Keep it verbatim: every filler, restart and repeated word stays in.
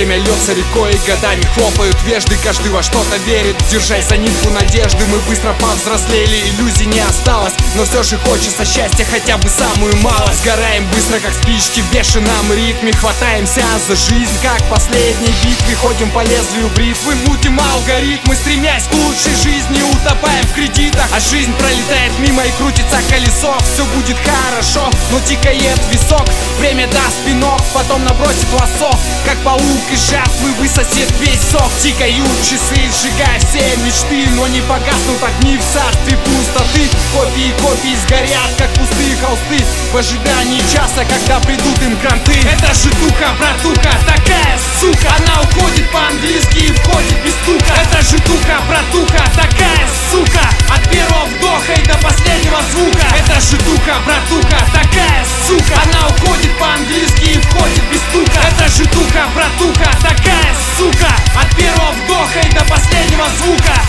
Время льется рекой, и годами хлопают вежды. Каждый во что-то верит, держась за нитку надежды. Мы быстро повзрослели, иллюзий не осталось, но все же хочется счастья, хотя бы самую малость. Сгораем быстро, как спички в бешеном ритме. Хватаемся за жизнь, как в последней битве. Ходим по лезвию бритвы, мутим алгоритмы, стремясь к лучшей жизни, утопаем в кредитах. А жизнь пролетает мимо и крутится колесо. Все будет хорошо, но тикает висок. Время даст пинок, потом набросит лассо. Как паук из жатвы высосет весь сок. Тикают часы, сжигая все мечты, но не погаснут огни в царстве пустоты. Копии копии сгорят, как пустые холсты, в ожидании часа, когда придут им гранты. Это житуха, братуха, такая сука. Она уходит по-английски и входит без стука. Это житуха, братуха, такая сука. От первого вдоха и до последнего звука. Это житуха, братуха, такая сука. Она уходит по-английски и входит без стука. Это житуха, братуха, такая сука. От первого вдоха и до последнего звука.